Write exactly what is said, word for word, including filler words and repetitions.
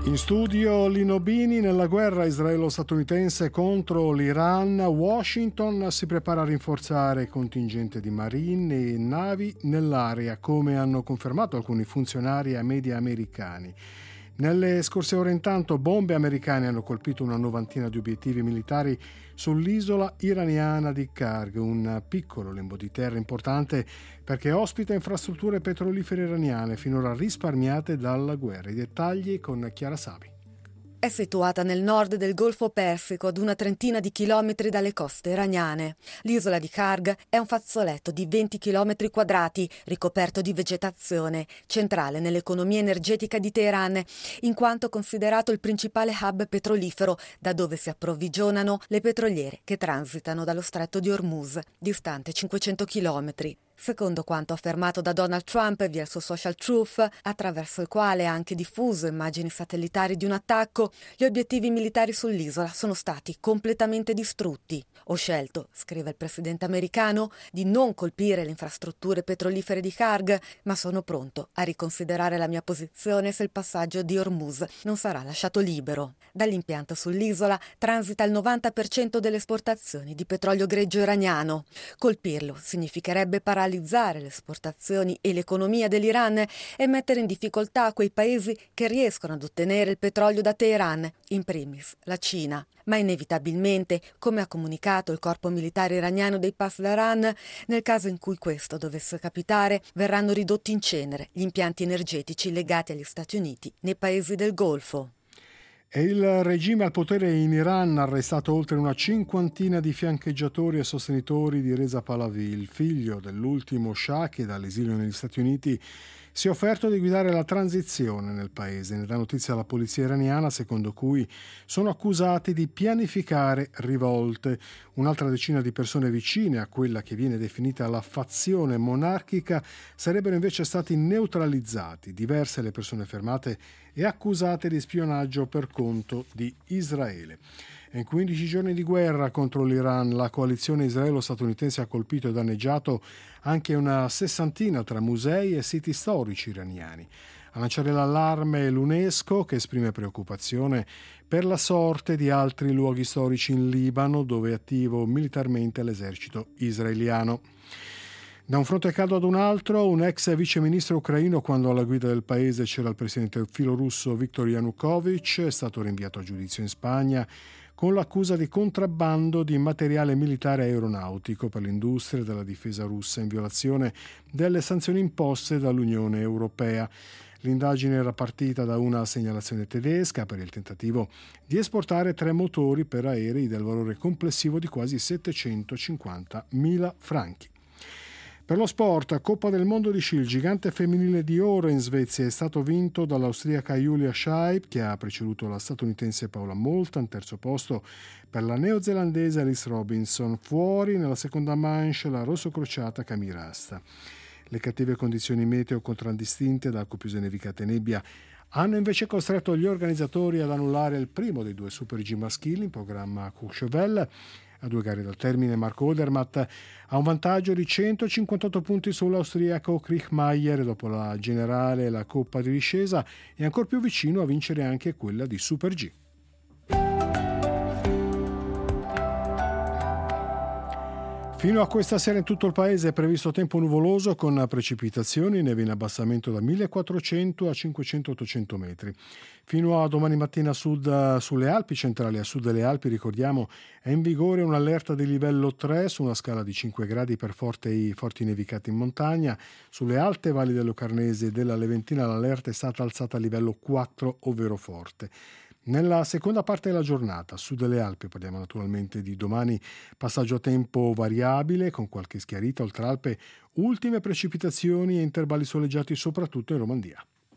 In studio Lino Bini. Nella guerra israelo-statunitense contro l'Iran, Washington si prepara a rinforzare il contingente di marine e navi nell'area, come hanno confermato alcuni funzionari e media americani. Nelle scorse ore intanto bombe americane hanno colpito una novantina di obiettivi militari sull'isola iraniana di Karg, un piccolo lembo di terra importante perché ospita infrastrutture petrolifere iraniane finora risparmiate dalla guerra. I dettagli con Chiara Savi. È situata nel nord del Golfo Persico, ad una trentina di chilometri dalle coste iraniane. L'isola di Karg è un fazzoletto di venti chilometri quadrati, ricoperto di vegetazione, centrale nell'economia energetica di Teheran, in quanto considerato il principale hub petrolifero, da dove si approvvigionano le petroliere che transitano dallo stretto di Hormuz, distante cinquecento chilometri. Secondo quanto affermato da Donald Trump via il suo social Truth, attraverso il quale ha anche diffuso immagini satellitari di un attacco, gli obiettivi militari sull'isola sono stati completamente distrutti. Ho scelto, scrive il presidente americano, di non colpire le infrastrutture petrolifere di Karg, ma sono pronto a riconsiderare la mia posizione se il passaggio di Hormuz non sarà lasciato libero. Dall'impianto sull'isola transita il novanta per cento delle esportazioni di petrolio greggio iraniano. Colpirlo significherebbe paralizzare realizzare le esportazioni e l'economia dell'Iran e mettere in difficoltà quei paesi che riescono ad ottenere il petrolio da Teheran, in primis la Cina. Ma inevitabilmente, come ha comunicato il corpo militare iraniano dei Pasdaran, nel caso in cui questo dovesse capitare, verranno ridotti in cenere gli impianti energetici legati agli Stati Uniti nei paesi del Golfo. E il regime al potere in Iran ha arrestato oltre una cinquantina di fiancheggiatori e sostenitori di Reza Pahlavi, il figlio dell'ultimo Shah che dall'esilio negli Stati Uniti si è offerto di guidare la transizione nel paese. Ne dà notizia la polizia iraniana, secondo cui sono accusati di pianificare rivolte. Un'altra decina di persone vicine a quella che viene definita la fazione monarchica sarebbero invece stati neutralizzati. Diverse le persone fermate e accusate di spionaggio per conto di Israele. In quindici giorni di guerra contro l'Iran, la coalizione israelo-statunitense ha colpito e danneggiato anche una sessantina tra musei e siti storici iraniani. A lanciare l'allarme è l'UNESCO, che esprime preoccupazione per la sorte di altri luoghi storici in Libano, dove è attivo militarmente l'esercito israeliano. Da un fronte caldo ad un altro, un ex viceministro ucraino, quando alla guida del paese c'era il presidente filorusso Viktor Yanukovych, è stato rinviato a giudizio in Spagna con l'accusa di contrabbando di materiale militare aeronautico per l'industria della difesa russa in violazione delle sanzioni imposte dall'Unione Europea. L'indagine era partita da una segnalazione tedesca per il tentativo di esportare tre motori per aerei del valore complessivo di quasi settecentocinquantamila franchi. Per lo sport, Coppa del Mondo di sci, il gigante femminile di oro in Svezia è stato vinto dall'austriaca Julia Scheib, che ha preceduto la statunitense Paula Moulton, terzo posto per la neozelandese Alice Robinson, fuori nella seconda manche la rossocrociata Camille Rasta. Le cattive condizioni meteo contraddistinte da copiose nevicate e nebbia hanno invece costretto gli organizzatori ad annullare il primo dei due Super G maschili in programma a Courchevel. A due gare dal termine, Marco Odermatt ha un vantaggio di centocinquantotto punti sull'austriaco Kriechmeier dopo la generale e la Coppa di discesa, e ancor più vicino a vincere anche quella di Super G. Fino a questa sera in tutto il paese è previsto tempo nuvoloso con precipitazioni e neve in abbassamento da millequattrocento a cinquecento ottocento metri. Fino a domani mattina a sud sulle Alpi centrali, a sud delle Alpi, ricordiamo, è in vigore un'allerta di livello tre su una scala di cinque gradi per forti, forti nevicate in montagna. Sulle alte valli del Locarnese e della Leventina l'allerta è stata alzata a livello quattro, ovvero forte. Nella seconda parte della giornata, a sud delle Alpi, parliamo naturalmente di domani, passaggio a tempo variabile con qualche schiarita oltre Alpe, ultime precipitazioni e intervalli soleggiati soprattutto in Romandia.